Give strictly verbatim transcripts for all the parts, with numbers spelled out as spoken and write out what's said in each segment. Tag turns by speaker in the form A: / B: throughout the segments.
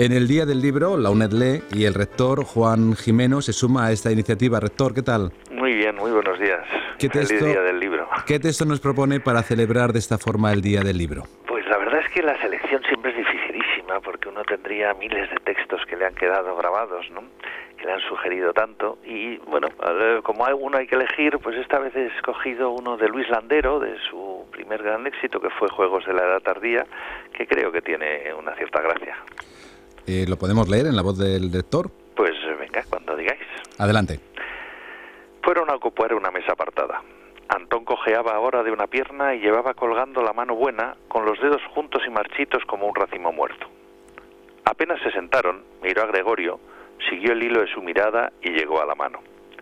A: En el Día del Libro, la UNED lee y el rector Juan Gimeno se suma a esta iniciativa. Rector, ¿qué tal?
B: Muy bien, muy buenos días.
A: ¿Qué texto,
B: Feliz Día del Libro.
A: ¿Qué texto nos propone para celebrar de esta forma el Día del Libro?
B: Pues la verdad es que la selección siempre es dificilísima, porque uno tendría miles de textos que le han quedado grabados, ¿no?, que le han sugerido tanto, y bueno, como hay uno hay que elegir, pues esta vez he escogido uno de Luis Landero, de su primer gran éxito, que fue Juegos de la Edad Tardía, que creo que tiene una cierta gracia.
A: Eh, ¿Lo podemos leer en la voz del lector?
B: Pues venga, cuando digáis.
A: Adelante.
B: Fueron a ocupar una mesa apartada. Antón cojeaba ahora de una pierna y llevaba colgando la mano buena, con los dedos juntos y marchitos como un racimo muerto. Apenas se sentaron, miró a Gregorio, siguió el hilo de su mirada y llegó a la mano.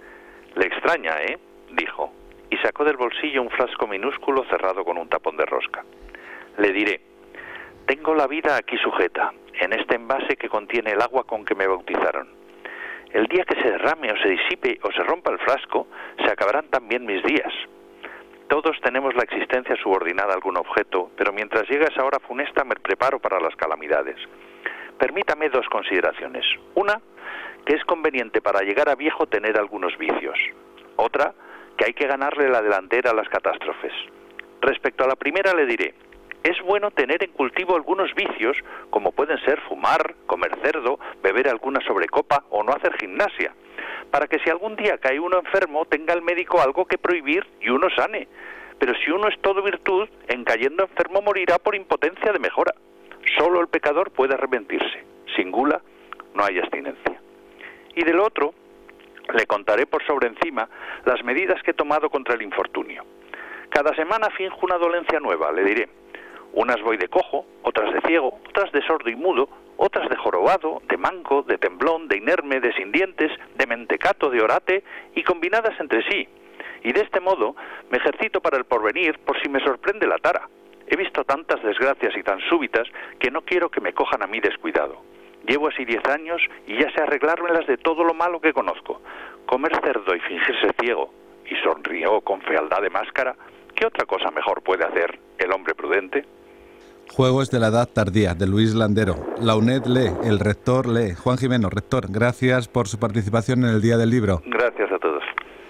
B: «Le extraña, ¿eh?», dijo, y sacó del bolsillo un frasco minúsculo cerrado con un tapón de rosca. «Le diré, tengo la vida aquí sujeta, en este envase que contiene el agua con que me bautizaron. El día que se derrame o se disipe o se rompa el frasco, se acabarán también mis días. Todos tenemos la existencia subordinada a algún objeto, pero mientras llega esa hora funesta me preparo para las calamidades. Permítame dos consideraciones. Una, que es conveniente para llegar a viejo tener algunos vicios. Otra, que hay que ganarle la delantera a las catástrofes. Respecto a la primera le diré, es bueno tener en cultivo algunos vicios, como pueden ser fumar, comer cerdo, beber alguna sobrecopa o no hacer gimnasia, para que si algún día cae uno enfermo, tenga el médico algo que prohibir y uno sane. Pero si uno es todo virtud, en cayendo enfermo morirá por impotencia de mejora. Solo el pecador puede arrepentirse. Sin gula no hay abstinencia. Y del otro, le contaré por sobre encima las medidas que he tomado contra el infortunio. Cada semana finjo una dolencia nueva, le diré. Unas voy de cojo, otras de ciego, otras de sordo y mudo, otras de jorobado, de manco, de temblón, de inerme, de sin dientes, de mentecato, de orate, y combinadas entre sí. Y de este modo me ejercito para el porvenir por si me sorprende la tara. He visto tantas desgracias y tan súbitas que no quiero que me cojan a mí descuidado. Llevo así diez años y ya sé arreglármelas de todo lo malo que conozco. Comer cerdo y fingirse ciego, y sonrió con fealdad de máscara, ¿qué otra cosa mejor puede hacer el hombre prudente?
A: Juegos de la Edad Tardía, de Luis Landero. La UNED lee, el rector lee. Juan Gimeno, rector, gracias por su participación en el Día del Libro.
B: Gracias a todos.